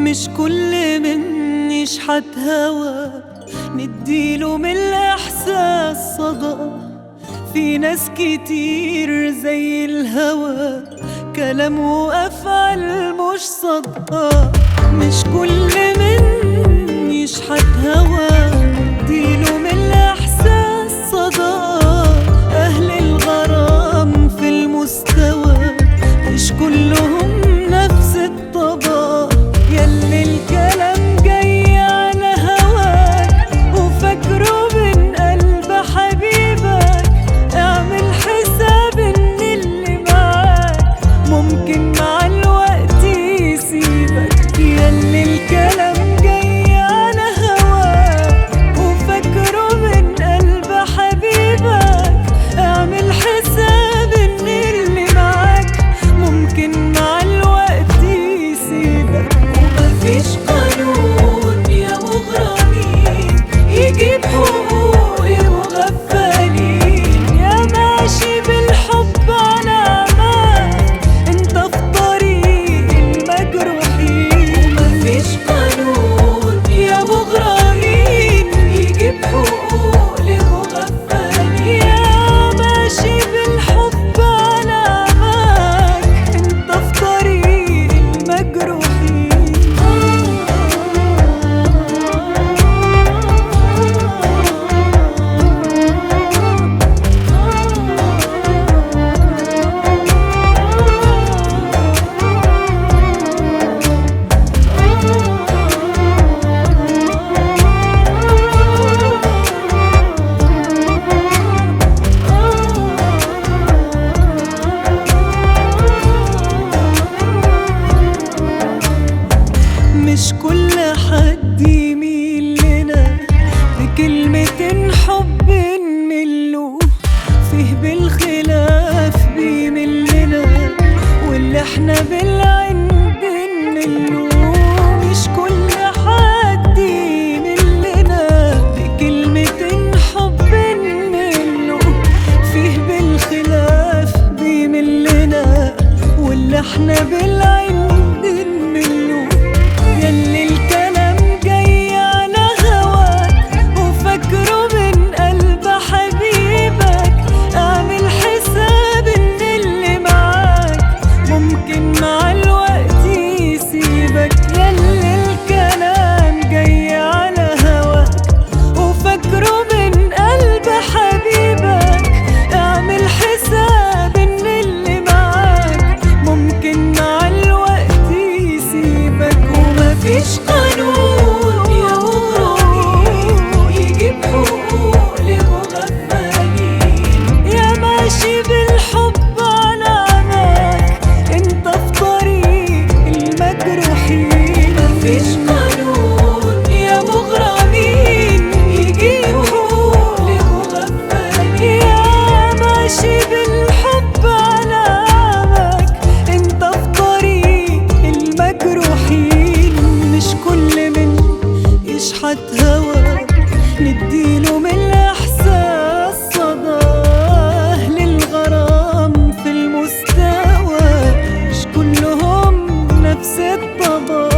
مش كل من يشحت هوا نديله من الإحساس صدى. في ناس كتير زي الهوا كلام وأفعال مش صدقة. مش كل من يشحت هوا نديله من الإحساس صدى. أهل الغرام في المستوى مش كلهم نفس الطبع. ياللي الكلام جاي على هواك وفاكره من قلب حبيبك، اعمل حساب ان اللي معاك ممكن مع الوقت يسيبك. ياللي الكلام جاي على هواك وفاكره من قلب حبيبك، اعمل حساب ان اللي معاك ممكن مع الوقت يسيبك. ومفيش قانون يا مغرمين يجيب حقوق المغفلين. يا ماشي بالحب على أمان انت في طريق المجروحين. ومفيش قانون يا مغرمين يجيب حقوق المغفلين. يا ماشي بالحب على أمان انت في طريق المجروحين. مش كل حد يميل لنا بكلمة حب نمله. فيه بالخلاف بيميل لنا واللي احنا بالعين بنمله. مش كل حد يميل لنا بكلمة حب نمله. فيه بالخلاف بيميل لنا واللي احنا بالعين بنمله. ياللي الكلام جاي على هواك وفاكره من قلب حبيبك، اعمل حساب ان اللي معاك ممكن مع الوقت يسيبك. ياللي الكلام جاي على هواك وفاكره من قلب حبيبك، اعمل حساب ان اللي معاك ممكن مع الوقت يسيبك. ومفيش قانون يا مغرمين يجيب حقوق لمغفلين. يا ماشي بالحب على أماك انت في طريق المجروحين. مفيش قانون يا مغرمين يجيب حقوق لمغفلين. يا ماشي بالحب على أماك انت في طريق المجروحين. مش كل من يشحت هوا نديله من الإحساس صدى. أهل الغرام في المستوى مش كلهم نفس الطبع.